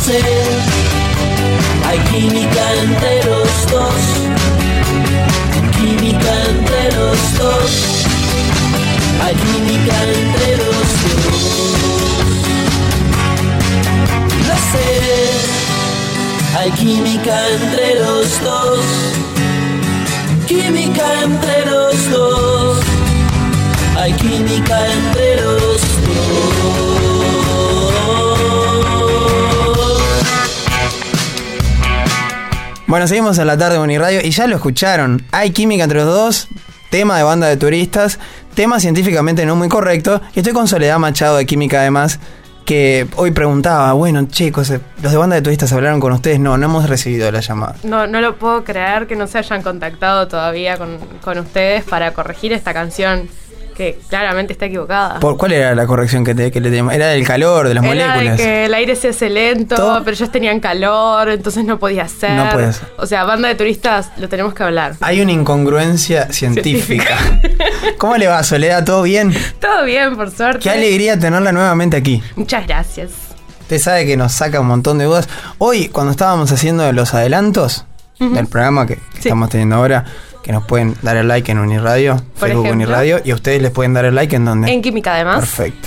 sé, hay química entre los dos, química entre los dos, hay química entre los dos. Lo sé, hay química entre los dos, química entre los dos, hay química entre los dos. Bueno, seguimos en la tarde de Uniradio y ya lo escucharon. Hay química entre los dos, tema de Banda de Turistas, tema científicamente no muy correcto. Y estoy con Soledad Machado de Química además, que hoy preguntaba, bueno, chicos, ¿los de Banda de Turistas hablaron con ustedes? No hemos recibido la llamada. No lo puedo creer que no se hayan contactado todavía con ustedes para corregir esta canción que claramente está equivocada. ¿Cuál era la corrección que le teníamos? Era del calor, de las moléculas. Era de que el aire se hace lento, pero ellos tenían calor, entonces no podía ser. No puede ser. O sea, Banda de Turistas, lo tenemos que hablar. Hay una incongruencia científica. ¿Cómo le va, Soledad? ¿Todo bien? Todo bien, por suerte. Qué alegría tenerla nuevamente aquí. Muchas gracias. Usted sabe que nos saca un montón de dudas. Hoy, cuando estábamos haciendo los adelantos del programa que estamos teniendo ahora, que nos pueden dar el like en Uniradio, Facebook Uniradio, y a ustedes les pueden dar el like ¿en dónde? En Química además. Perfecto.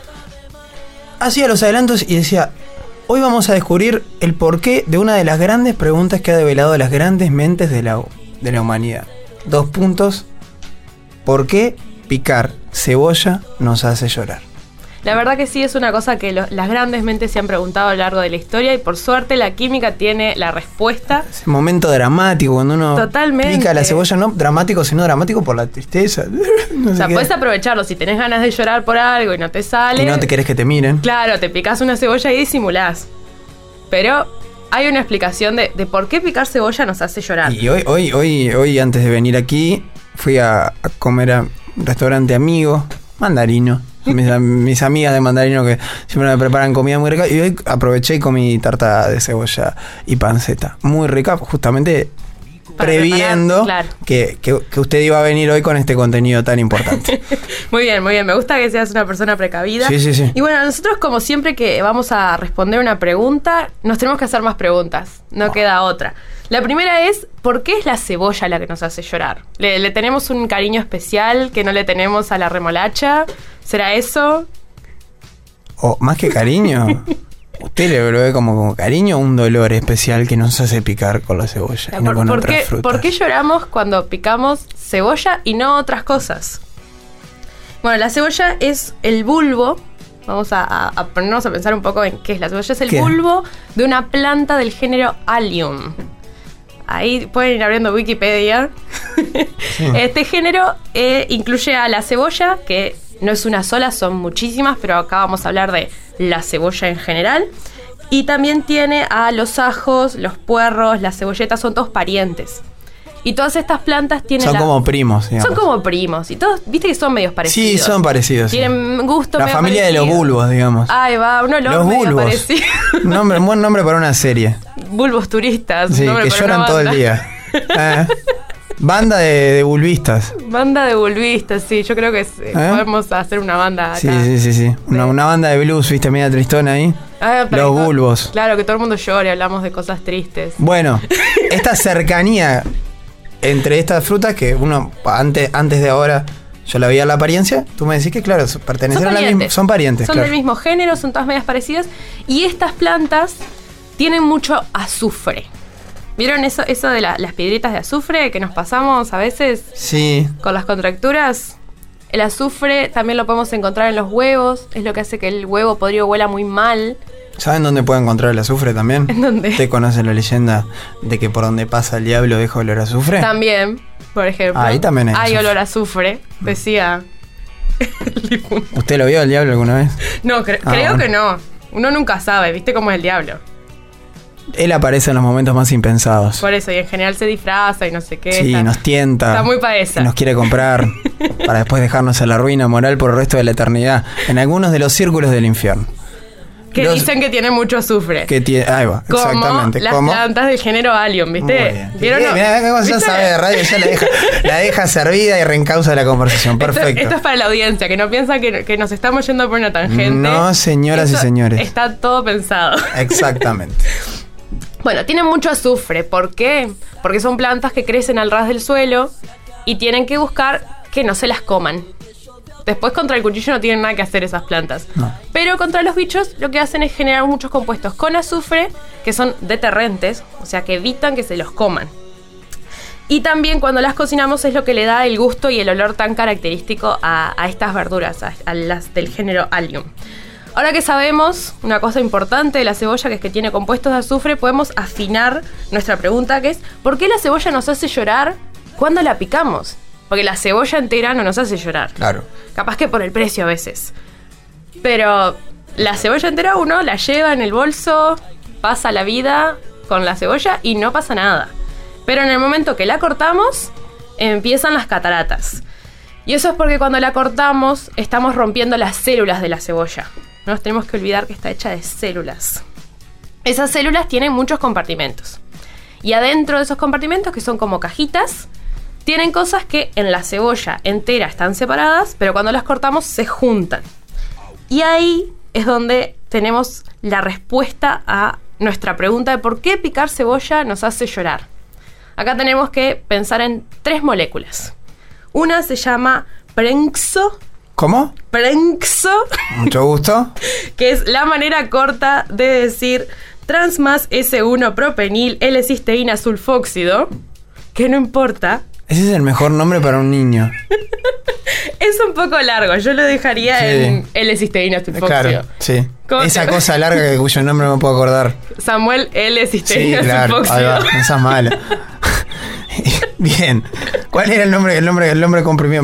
Hacía los adelantos y decía, hoy vamos a descubrir el porqué de una de las grandes preguntas que ha develado las grandes mentes de la humanidad. 2 puntos. ¿Por qué picar cebolla nos hace llorar? La verdad que sí, es una cosa que las grandes mentes se han preguntado a lo largo de la historia y por suerte la química tiene la respuesta. Ese momento dramático cuando uno pica la cebolla, no dramático, sino dramático por la tristeza. No o sea, puedes aprovecharlo si tenés ganas de llorar por algo y no te sale. Y no te querés que te miren. Claro, te picás una cebolla y disimulás. Pero hay una explicación de por qué picar cebolla nos hace llorar. Y hoy antes de venir aquí, fui a comer a un restaurante amigo, Mandarino. Mis amigas de Mandarino que siempre me preparan comida muy rica. Y hoy aproveché y comí tarta de cebolla y panceta. Muy rica, justamente para previendo que usted iba a venir hoy con este contenido tan importante. Muy bien, muy bien. Me gusta que seas una persona precavida. Sí. Y bueno, nosotros como siempre que vamos a responder una pregunta, nos tenemos que hacer más preguntas. No queda otra. La primera es, ¿por qué es la cebolla la que nos hace llorar? ¿Le tenemos un cariño especial que no le tenemos a la remolacha? ¿Será eso? O más que cariño, ¿usted lo ve como cariño o un dolor especial que nos hace picar con la cebolla y no con otras frutas? ¿Por qué lloramos cuando picamos cebolla y no otras cosas? Bueno, la cebolla es el bulbo. Vamos a ponernos a pensar un poco en qué es la cebolla. Es el bulbo de una planta del género Allium. Ahí pueden ir abriendo Wikipedia. Sí. Este género incluye a la cebolla, que no es una sola, son muchísimas, pero acá vamos a hablar de la cebolla en general. Y también tiene a los ajos, los puerros, las cebolletas, son todos parientes. Y todas estas plantas tienen... Son como primos, digamos. Son como primos. Y todos, viste que son medios parecidos. Sí, son parecidos. Tienen gusto la medio familia parecido. De los bulbos, digamos. Ahí va, un olor los medio bulbos. Parecido. Buen nombre para una serie. Bulbos turistas. Sí, que lloran todo el día. Banda de bulbistas. Banda de bulbistas, sí. Yo creo que podemos hacer una banda acá. Sí. Una banda de blues, viste, media tristona ahí. Los bulbos. Claro, que todo el mundo llore, hablamos de cosas tristes. Bueno, esta cercanía entre estas frutas que uno antes de ahora yo la veía la apariencia, tú me decís que claro, pertenecen a la misma, son parientes. Son del mismo género, son todas medias parecidas y estas plantas tienen mucho azufre. ¿Vieron eso de las piedritas de azufre que nos pasamos a veces? Sí. Con las contracturas. El azufre también lo podemos encontrar en los huevos, es lo que hace que el huevo podrido huela muy mal. ¿Saben dónde puede encontrar el azufre también? ¿En dónde? ¿Usted conoce la leyenda de que por donde pasa el diablo deja olor a azufre? También, por ejemplo. Ahí también hay olor a azufre, decía. ¿Usted lo vio el diablo alguna vez? No, creo que no. Uno nunca sabe, ¿viste cómo es el diablo? Él aparece en los momentos más impensados. Por eso, y en general se disfraza y no sé qué. Sí, nos tienta. Está muy para esa. Nos quiere comprar para después dejarnos en la ruina moral por el resto de la eternidad. En algunos de los círculos del infierno. que dicen que tienen mucho azufre. Ahí va, como exactamente. Las plantas del género Allium, ¿viste? ¿Vieron? Mirá cómo ya sabe de radio, ya la deja servida y reencausa la conversación. Perfecto. Esto es para la audiencia, que no piensa que nos estamos yendo por una tangente. No, señoras y señores. Está todo pensado. Exactamente. Bueno, tienen mucho azufre. ¿Por qué? Porque son plantas que crecen al ras del suelo y tienen que buscar que no se las coman. Después contra el cuchillo no tienen nada que hacer esas plantas. No. Pero contra los bichos lo que hacen es generar muchos compuestos con azufre que son deterrentes, o sea que evitan que se los coman. Y también cuando las cocinamos es lo que le da el gusto y el olor tan característico a estas verduras, a las del género Allium. Ahora que sabemos una cosa importante de la cebolla, que es que tiene compuestos de azufre, podemos afinar nuestra pregunta, que es ¿por qué la cebolla nos hace llorar cuando la picamos? Porque la cebolla entera no nos hace llorar. Claro. Capaz que por el precio a veces. Pero la cebolla entera uno la lleva en el bolso, pasa la vida con la cebolla y no pasa nada. Pero en el momento que la cortamos, empiezan las cataratas. Y eso es porque cuando la cortamos, estamos rompiendo las células de la cebolla. No nos tenemos que olvidar que está hecha de células. Esas células tienen muchos compartimentos. Y adentro de esos compartimentos, que son como cajitas, tienen cosas que en la cebolla entera están separadas, pero cuando las cortamos se juntan. Y ahí es donde tenemos la respuesta a nuestra pregunta de por qué picar cebolla nos hace llorar. Acá tenemos que pensar en 3 moléculas. Una se llama prenxo. ¿Cómo? Prenxo. Mucho gusto. Que es la manera corta de decir trans más S1-propenil L-cisteína sulfóxido. Que no importa. Ese es el mejor nombre para un niño. Es un poco largo, yo lo dejaría en L-cisteína sulfóxido. Claro, sí. Esa cosa larga cuyo nombre no me puedo acordar. Samuel L-cisteína sulfóxido. Ahí va, esa es mala. Bien. ¿Cuál era el nombre comprimido?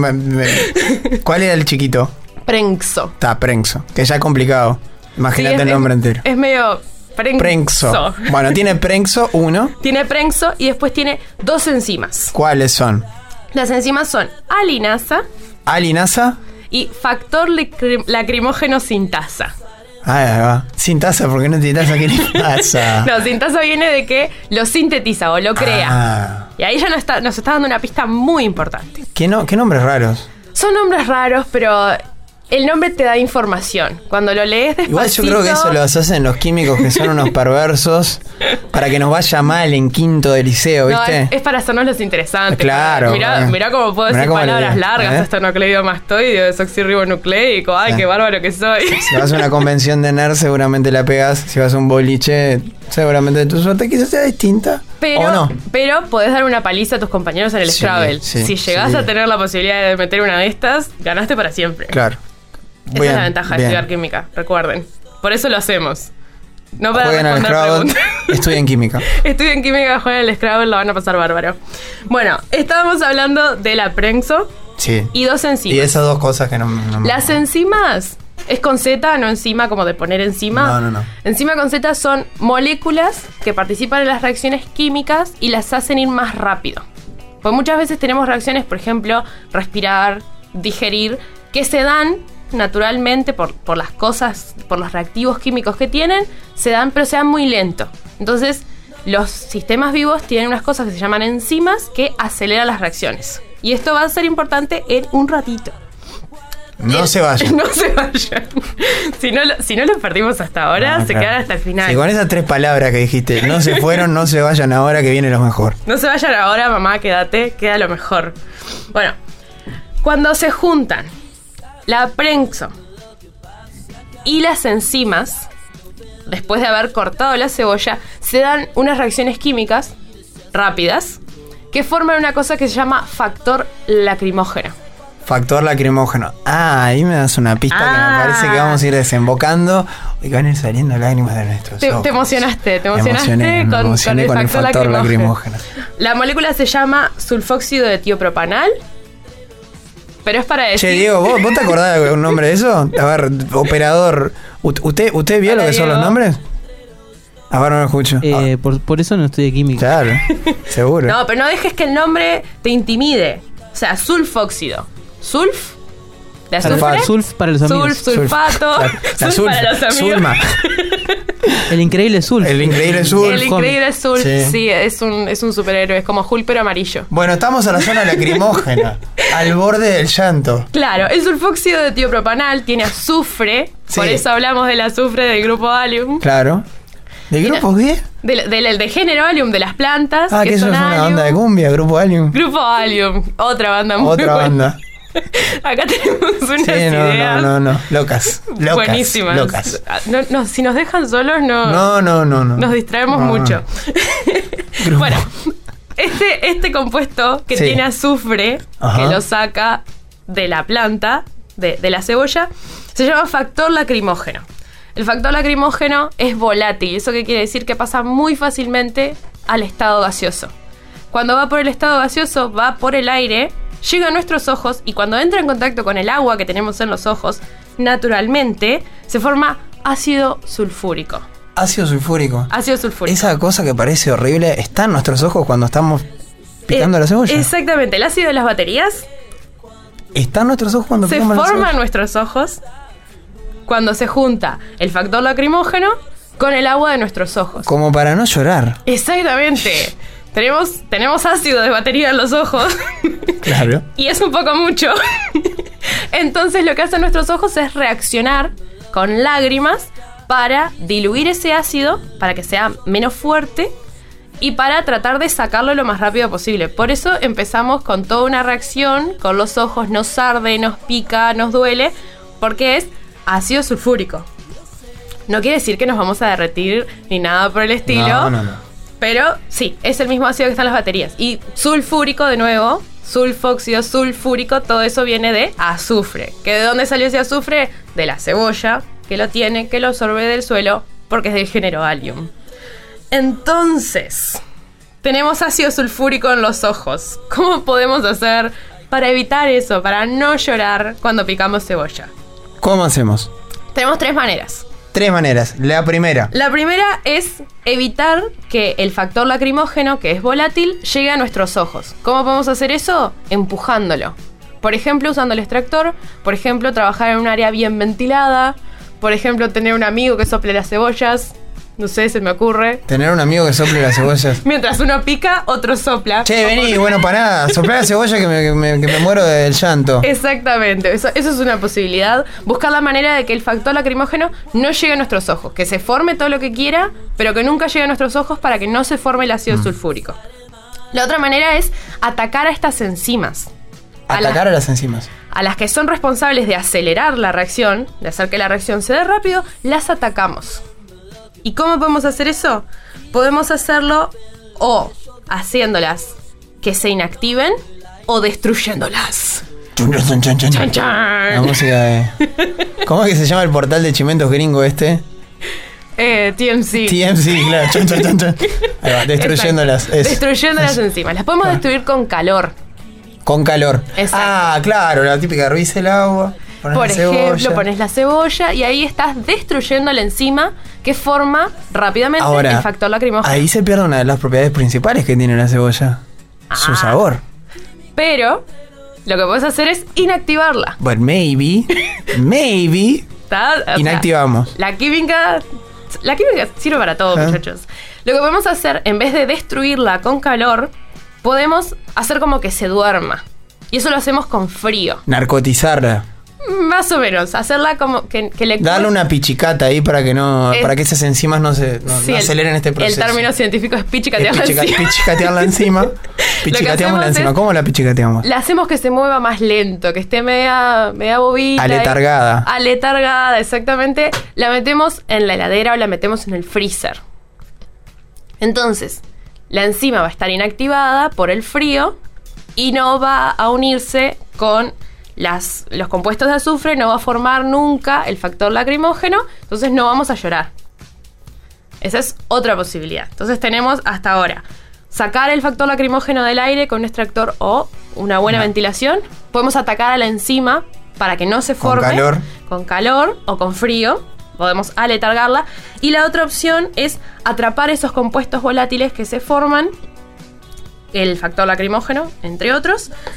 ¿Cuál era el chiquito? Prenxo. Está, Prenxo. Que ya es complicado. Imagínate el nombre entero. Es medio... Prenxo. Bueno, tiene Prenxo 1. Tiene Prenxo y después tiene 2 enzimas. ¿Cuáles son? Las enzimas son alinasa. ¿Alinasa? Y factor lacrimógeno sintasa. Ahí va. Sintasa, ¿por qué no sintasa? ¿Qué le pasa? No, sintasa viene de que lo sintetiza o lo crea. Y ahí ya nos está dando una pista muy importante. ¿Qué nombres raros? Son nombres raros, pero el nombre te da información. Cuando lo lees despacito... Igual yo creo que eso lo hacen los químicos que son unos perversos para que nos vaya mal en quinto de liceo, ¿viste? No, es para hacernos los interesantes. Claro. Mirá cómo puedo decir palabras largas. Esternocleidomastoideo, desoxirribonucleico. Ay, qué bárbaro que soy. Si vas a una convención de nerds, seguramente la pegas. Si vas a un boliche, seguramente tu suerte quizás sea distinta. ¿O no? Pero podés dar una paliza a tus compañeros en el Scrabble. Si llegás a tener la posibilidad de meter una de estas, ganaste para siempre. Claro. Esa es la ventaja de estudiar química, recuerden. Por eso lo hacemos. No para jueguen responder preguntas. Estudien química. Estudien química, jueguen el Scrabble, la van a pasar bárbaro. Bueno, estábamos hablando de la Prenxo y 2 enzimas. Y esas 2 cosas que no Las enzimas es con Z, no enzima como de poner encima. No. Enzima con Z son moléculas que participan en las reacciones químicas y las hacen ir más rápido. Pues muchas veces tenemos reacciones, por ejemplo, respirar, digerir, que se dan naturalmente por las cosas, por los reactivos químicos que tienen, pero se dan muy lento. Entonces, los sistemas vivos tienen unas cosas que se llaman enzimas que aceleran las reacciones. Y esto va a ser importante en un ratito. No se vayan. No se vayan. Si no los perdimos hasta ahora, se quedan hasta el final. Y con esas 3 palabras que dijiste, no se fueron, no se vayan ahora, que viene lo mejor. No se vayan ahora, mamá, quédate, queda lo mejor. Bueno, cuando se juntan la Prenxo y las enzimas, después de haber cortado la cebolla, se dan unas reacciones químicas rápidas que forman una cosa que se llama factor lacrimógeno. Factor lacrimógeno. Ahí me das una pista que me parece que vamos a ir desembocando y van a ir saliendo lágrimas de nuestros ojos. Te emocionaste me emocioné con el factor lacrimógeno. La molécula se llama sulfóxido de tiopropanal. Pero es para decir... Che, Diego, ¿vos te acordás de un nombre de eso? A ver, operador, ¿usted vio lo que son los nombres? A ver, no lo escucho. Por eso no estudié química. Claro, seguro. No, pero no dejes que el nombre te intimide. O sea, sulfóxido. Sulf de azufre. Sulf para los amigos. Sulfato. Sulf para los amigos. Zulma. El increíble Sulf. El increíble Sulf. El increíble Sulf, Sí. sí, es un superhéroe. Es como Hulk, pero amarillo. Bueno, estamos en la zona lacrimógena, al borde del llanto. Claro, el sulfóxido de tiopropanal tiene azufre. Sí. Por eso hablamos del azufre del grupo Allium. Claro. ¿De grupo qué? Del género Allium, de las plantas. Ah, que eso son es una Allium. banda de cumbia, Grupo Allium. Grupo Allium, otra banda muy Otra buena. banda. Acá tenemos unas Sí, ideas no. Locas. buenísimas. Locas. No, si nos dejan solos, no. No. Nos distraemos No. mucho. Grupo. Bueno, este compuesto que Sí. tiene azufre, Ajá. que lo saca de la planta, de la cebolla, se llama factor lacrimógeno. El factor lacrimógeno es volátil. ¿Eso qué quiere decir? Que pasa muy fácilmente al estado gaseoso. Cuando va por el estado gaseoso, va por el aire, llega a nuestros ojos y cuando entra en contacto con el agua que tenemos en los ojos, naturalmente se forma ácido sulfúrico. Ácido sulfúrico. Ácido sulfúrico. Esa cosa que parece horrible está en nuestros ojos cuando estamos picando la cebolla. Exactamente. El ácido de las baterías Está en nuestros ojos cuando se picamos la forma en cebolla. nuestros ojos cuando se junta el factor lacrimógeno con el agua de nuestros ojos. Como para no llorar. Exactamente. Tenemos ácido de batería en los ojos Claro. y es un poco mucho. Entonces lo que hacen nuestros ojos es reaccionar con lágrimas para diluir ese ácido, para que sea menos fuerte y para tratar de sacarlo lo más rápido posible. Por eso empezamos con toda una reacción, con los ojos nos arde, nos pica, nos duele, porque es ácido sulfúrico. No quiere decir que nos vamos a derretir ni nada por el estilo. No. Pero sí, es el mismo ácido que está en las baterías. Y sulfúrico, de nuevo, sulfóxido, sulfúrico, todo eso viene de azufre. ¿Que de dónde salió ese azufre? De la cebolla, que lo tiene, que lo absorbe del suelo, porque es del género Allium. Entonces, tenemos ácido sulfúrico en los ojos. ¿Cómo podemos hacer para evitar eso, para no llorar cuando picamos cebolla? ¿Cómo hacemos? Tenemos 3 maneras. 3 maneras. La primera. La primera es evitar que el factor lacrimógeno, que es volátil, llegue a nuestros ojos. ¿Cómo podemos hacer eso? Empujándolo. Por ejemplo, usando el extractor. Por ejemplo, trabajar en un área bien ventilada. Por ejemplo, tener un amigo que sople las cebollas. No sé, se me ocurre. Tener un amigo que sople las cebollas. Mientras uno pica, otro sopla. Che, vení, bueno, para nada. Soplar la cebolla que me muero del llanto. Exactamente, eso es una posibilidad. Buscar la manera de que el factor lacrimógeno no llegue a nuestros ojos. Que se forme todo lo que quiera, pero que nunca llegue a nuestros ojos para que no se forme el ácido sulfúrico. La otra manera es atacar a estas enzimas. Atacar a las enzimas. A las que son responsables de acelerar la reacción, de hacer que la reacción se dé rápido, las atacamos. ¿Y cómo podemos hacer eso? Podemos hacerlo o haciéndolas que se inactiven o destruyéndolas. Chun, chun, chun, chun, chun. ¡Chan, chan! La música de... ¿Cómo es que se llama el portal de chimentos gringo este? TMC. TMC, claro. Chun, chun, chun, chun. Ahí va, destruyéndolas. Exacto. Eso. Destruyéndolas encima. Las podemos destruir con calor. Con calor. Exacto. Ah, claro, la típica, hervís el agua, pones Por la cebolla. ejemplo, pones la cebolla y ahí estás destruyendo la enzima que forma rápidamente Ahora, el factor lacrimógeno. ahí se pierde una de las propiedades principales que tiene la cebolla. Su sabor. Pero lo que puedes hacer es inactivarla. But maybe ¿Está? O sea, inactivamos. La química sirve para todo, muchachos. Lo que podemos hacer, en vez de destruirla con calor, podemos hacer como que se duerma. Y eso lo hacemos con frío. Narcotizarla. Más o menos. Hacerla como que le... Darle una pichicata ahí para que no, para que esas enzimas no aceleren este proceso. El término científico es pichicatearla encima. Pichicatearla encima. Pichicateamos la enzima. ¿Cómo la pichicateamos? La hacemos que se mueva más lento, que esté media bobita. Aletargada. Aletargada, exactamente. La metemos en la heladera o la metemos en el freezer. Entonces, la enzima va a estar inactivada por el frío y no va a unirse con los compuestos de azufre, no va a formar nunca el factor lacrimógeno, entonces no vamos a llorar. Esa es otra posibilidad. Entonces tenemos hasta ahora sacar el factor lacrimógeno del aire con un extractor o una buena ventilación. Podemos atacar a la enzima para que no se forme. Con calor o con frío. Podemos aletargarla. Y la otra opción es atrapar esos compuestos volátiles que se forman, el factor lacrimógeno, entre otros,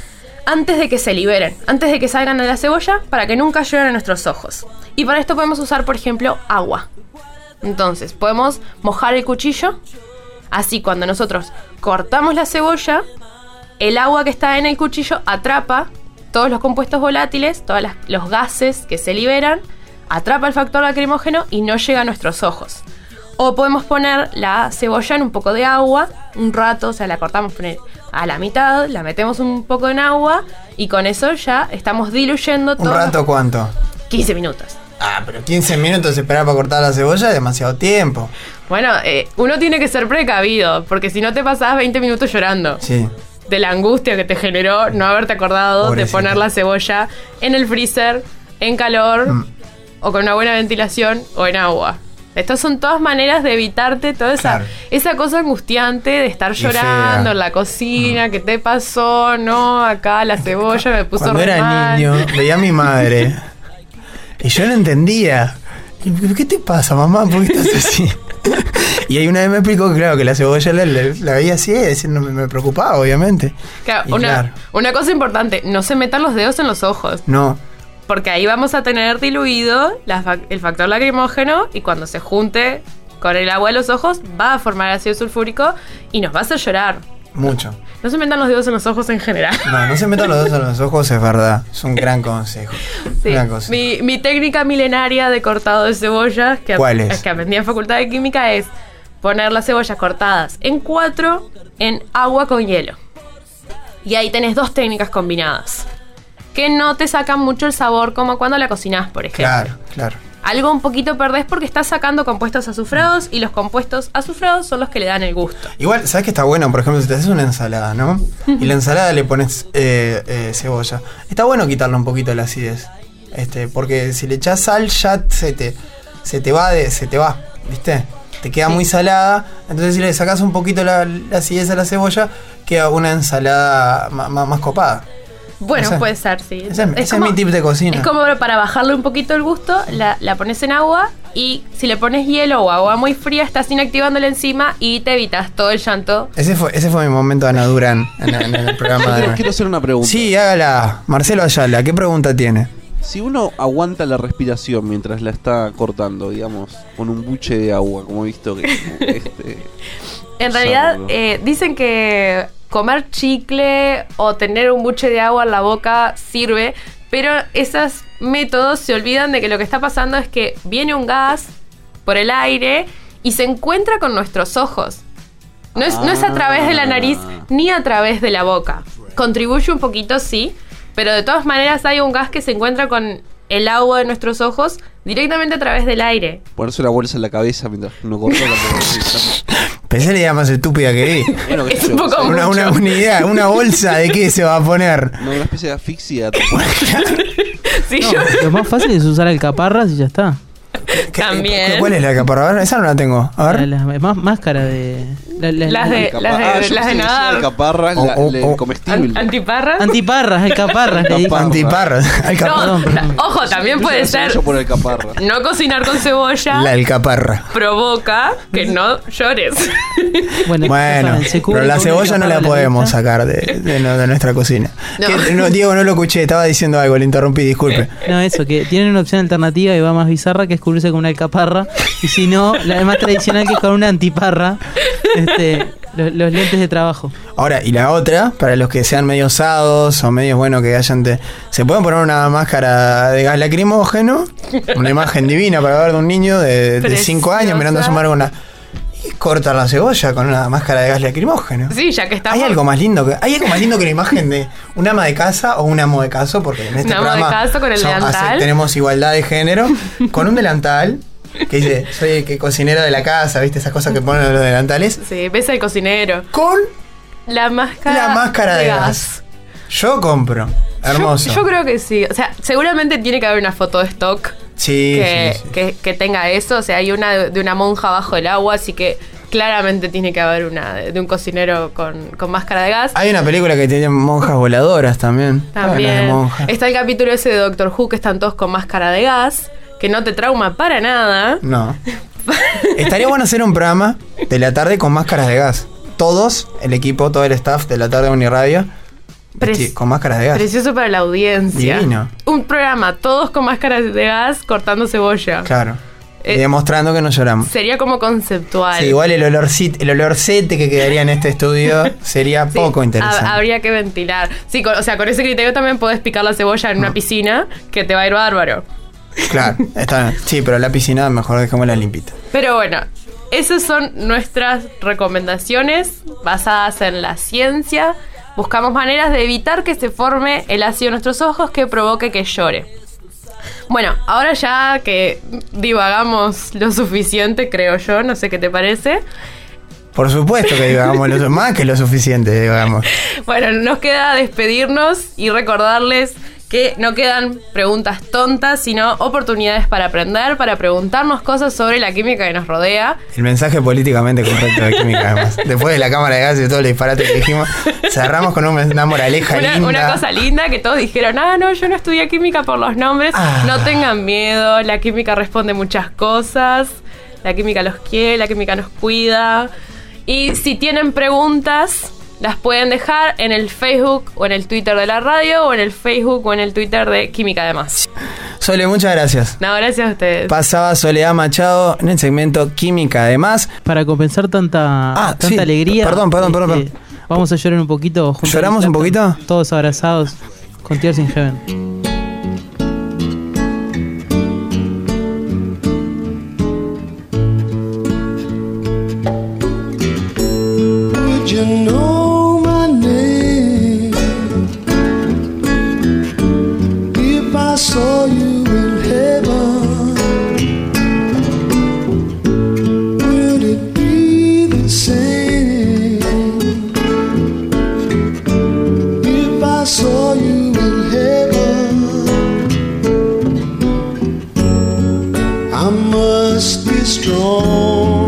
antes de que se liberen, antes de que salgan de la cebolla, para que nunca lleguen a nuestros ojos. Y para esto podemos usar, por ejemplo, agua. Entonces, podemos mojar el cuchillo. Así, cuando nosotros cortamos la cebolla, el agua que está en el cuchillo atrapa todos los compuestos volátiles, todos los gases que se liberan, atrapa el factor lacrimógeno y no llega a nuestros ojos. O podemos poner la cebolla en un poco de agua, un rato, o sea, la cortamos a la mitad, la metemos un poco en agua y con eso ya estamos diluyendo todo. ¿Un rato cuánto? 15 minutos. Ah, pero 15 minutos esperar para cortar la cebolla es demasiado tiempo. Bueno, uno tiene que ser precavido, porque si no te pasás 20 minutos llorando. Sí. De la angustia que te generó no haberte acordado Pobrecito. de poner la cebolla en el freezer, en calor, o con una buena ventilación, o en agua. Estas son todas maneras de evitarte toda esa cosa angustiante de estar llorando fea. en la cocina, ¿qué te pasó? No, acá la cebolla me puso Cuando re era mal. niño, veía a mi madre y yo no entendía. ¿Qué te pasa, mamá? ¿Por qué estás así? Y ahí una vez me explicó que, claro, que la cebolla la veía así, no me preocupaba, obviamente. Claro, Y una cosa importante, no se metan los dedos en los ojos. No. Porque ahí vamos a tener diluido el factor lacrimógeno y cuando se junte con el agua de los ojos va a formar ácido sulfúrico y nos va a hacer llorar. Mucho. No se metan los dedos en los ojos en general. No se metan los dedos en los ojos, es verdad. Es un gran consejo. Sí. Gran consejo. Mi técnica milenaria de cortado de cebollas, ¿Cuál es? que aprendí en Facultad de Química, es poner las cebollas cortadas en 4 en agua con hielo. Y ahí tenés 2 técnicas combinadas que no te sacan mucho el sabor como cuando la cocinás, por ejemplo. Claro. Algo un poquito perdés porque estás sacando compuestos azufrados y los compuestos azufrados son los que le dan el gusto. Igual, ¿sabes qué está bueno? Por ejemplo, si te haces una ensalada, ¿no? Y la ensalada le pones cebolla. Está bueno quitarle un poquito de la acidez. Porque si le echás sal ya se te va, ¿viste? Te queda muy salada. Entonces si le sacás un poquito la acidez a la cebolla, queda una ensalada más copada. Bueno, Ese- puede ser, sí. Ese es mi tip de cocina. Es como para bajarle un poquito el gusto, la pones en agua y si le pones hielo o agua muy fría, estás inactivando la enzima y te evitas todo el llanto. Ese fue mi momento de Ana Durán en el programa de... Quiero hacer una pregunta. Sí, hágala. Marcelo Ayala, ¿qué pregunta tiene? Si uno aguanta la respiración mientras la está cortando, digamos, con un buche de agua, como he visto que... En realidad, Usarlo. dicen que comer chicle o tener un buche de agua en la boca sirve, pero esos métodos se olvidan de que lo que está pasando es que viene un gas por el aire y se encuentra con nuestros ojos. No es a través de la nariz ni a través de la boca. Contribuye un poquito, sí, pero de todas maneras hay un gas que se encuentra con el agua de nuestros ojos directamente a través del aire. Ponerse una bolsa en la cabeza mientras uno corta la Pensé la idea más estúpida que vi. Bueno, Es un poco Una mucho. idea, una bolsa de qué se va a poner. No, una especie de asfixia. Sí, No, yo- lo más fácil es usar alcaparras y ya está. También. ¿Cuál es la caparra? Esa no la tengo. A ver. Máscara de... Las de nadar. Alcaparras, comestible. ¿Antiparras? Antiparras, alcaparras. le digo. Antiparras. No, Perdón. ojo, también puede ser Yo por alcaparra. no cocinar con cebolla La alcaparra. provoca que no llores. Bueno, Bueno, se cubre pero la con una cebolla no la alcaparra podemos lista. sacar de nuestra cocina. No. No, Diego, no lo escuché, estaba diciendo algo, le interrumpí, disculpe. No, eso, que tienen una opción alternativa y va más bizarra, que es cubrirse con una alcaparra. Y si no, la más tradicional, que es con una antiparra. Los lentes de trabajo. Ahora, y la otra, para los que sean medio osados o medios, bueno, que se pueden poner una máscara de gas lacrimógeno, una imagen divina para ver de un niño de 5 años Preciosa. mirando asomar una... Y cortar la cebolla con una máscara de gas lacrimógeno. Sí, ya que estamos. ¿Hay algo más lindo que la imagen de un ama de casa o un amo de casa? Porque en este Un amo de programa casa con el delantal. tenemos igualdad de género, con un delantal que dice, soy el que cocinero de la casa, ¿viste? Esas cosas que ponen en los delantales. Sí, ves al cocinero. Con La máscara, la máscara de gas. Yo compro. Hermoso. Yo creo que sí. O sea, seguramente tiene que haber una foto de stock Sí, sí, sí. que tenga eso. O sea, hay una de una monja bajo el agua, así que claramente tiene que haber una de un cocinero con máscara de gas. Hay una película que tiene monjas voladoras también. Hablan de También monjas. está el capítulo ese de Doctor Who que están todos con máscara de gas, que no te trauma para nada. No. Estaría bueno hacer un programa de la tarde con máscaras de gas. Todos, el equipo, todo el staff de la tarde de Uniradio, con máscaras de gas. Precioso para la audiencia. Divino. Un programa, todos con máscaras de gas cortando cebolla. Claro. Y demostrando que no lloramos. Sería como conceptual. Sí, igual el olorcete que quedaría en este estudio sería poco interesante. Habría que ventilar. Sí, con ese criterio también podés picar la cebolla en una piscina, que te va a ir bárbaro. Claro, está bien. Sí, pero la piscina mejor dejémosla limpita. Pero bueno, esas son nuestras recomendaciones basadas en la ciencia. Buscamos maneras de evitar que se forme el ácido en nuestros ojos que provoque que llore. Bueno, ahora ya que divagamos lo suficiente, creo yo, no sé qué te parece. Por supuesto que divagamos más que lo suficiente, digamos. Bueno, nos queda despedirnos y recordarles que no quedan preguntas tontas, sino oportunidades para aprender, para preguntarnos cosas sobre la química que nos rodea. El mensaje políticamente correcto de química, además. Después de la cámara de gas y todo el disparate que dijimos, cerramos con una moraleja linda. Una cosa linda que todos dijeron, no, yo no estudié química por los nombres. No tengan miedo, la química responde muchas cosas. La química los quiere, la química nos cuida. Y si tienen preguntas, las pueden dejar en el Facebook o en el Twitter de la radio o en el Facebook o en el Twitter de Química Además. Sole, muchas gracias. No, gracias a ustedes. Pasaba Soledad Machado en el segmento Química Además. Para compensar tanta sí, alegría. Perdón. Vamos a llorar un poquito juntos. ¿Lloramos un poquito? Todos abrazados con Tears in Heaven. You know my name. If I saw you in heaven, would it be the same? If I saw you in heaven, I must be strong.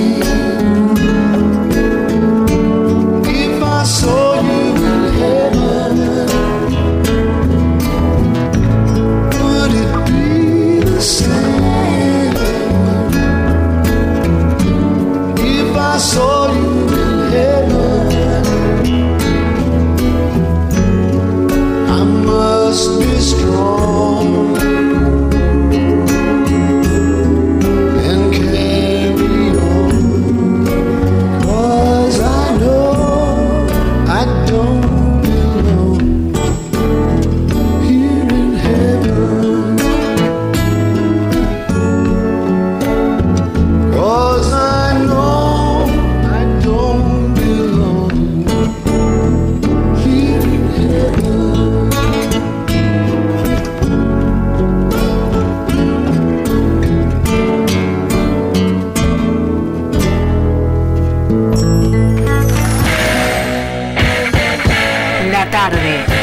Saw you in heaven. La tarde.